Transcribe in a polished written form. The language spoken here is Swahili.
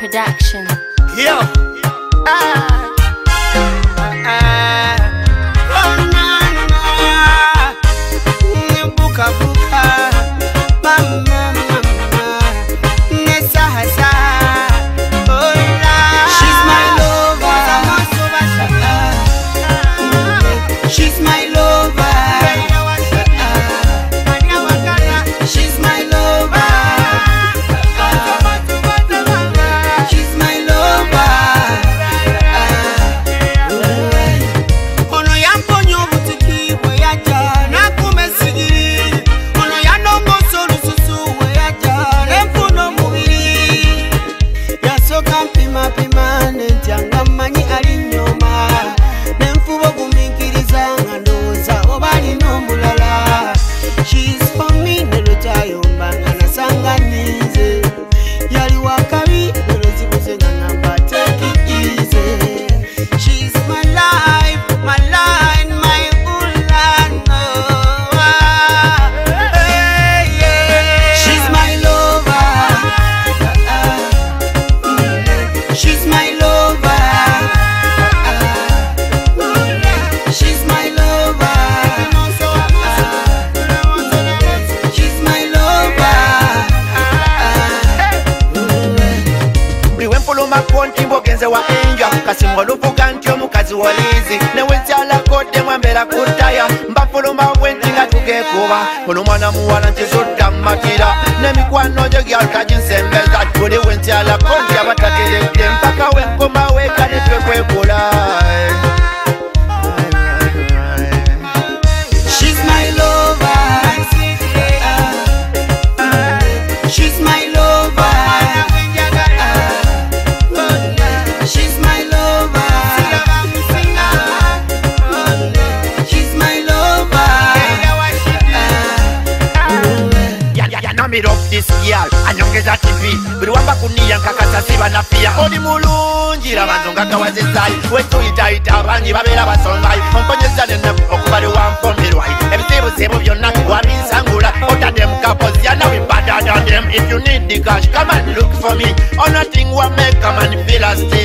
Production. Yo. Oh na na na. Buka buka. Mama mama. Nessa hasa. Oh la. She's my lover. She's my lover. She's my lover. She's my lover. Ono yamponyo butiki we yaja na kumesigiri. Ono yanongo solu susu we yaja nemfuno mubiri. Yasoka mpima pima nenjanga manyi ali nyoma. Nemfubo kumikiriza ngandoza obali nombulala. She's for me nelotayo mbanga sanganize. Yali wakabi nelozibuze ngamba take it easy. She's my life, my line, my ulano. She's my lover. She's my lover. She's my lover. She's my lover. Liwempulo makonti mbogenze wa enja kasimwa lupuka ntyo mukazi walizi newentyala kode mwambera kutaya mbapulo mawenti nga tugekuba ono mwana muwala ntizudda makira nemikwano gyo gyalkajinsembeza buli wentyala konti abatageredde mpaka wenkoma weka netwekwekola. She's my lover. She's my lover. She's my lover. She's my lover. Ya know me love this girl anyongeza TV buli wamba kunia nkakasa siba na pia oli mulungi labanzonga kawazizayi wetuyitayita abangi babeera basongayi omponyeza nennaku okubali wampomerwayi ebizibuzibu byonna wabinsangula otadde mukapozi yana we better than them. If you need the cash come and look for me on nothing will make come and feel a stay.